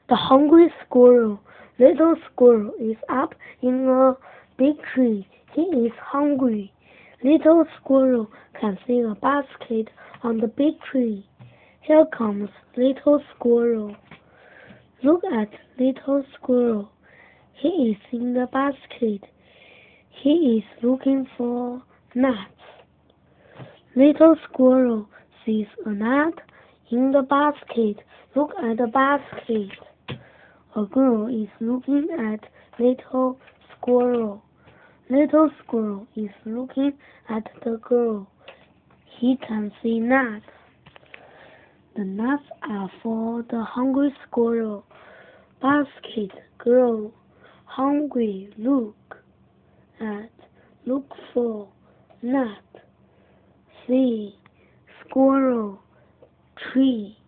The hungry squirrel. Little squirrel is up in a big tree. He is hungry. Little squirrel can see a basket on the big tree. Here comes little squirrel. Look at little squirrel. He is in the basket. He is looking for nuts. Little squirrel sees a nut in the basket. Look at the basket. A girl is looking at little squirrel. Little squirrel is looking at the girl. He can see nuts. The nuts are for the hungry squirrel. Basket, girl, hungry, look for, nut, see, squirrel, tree.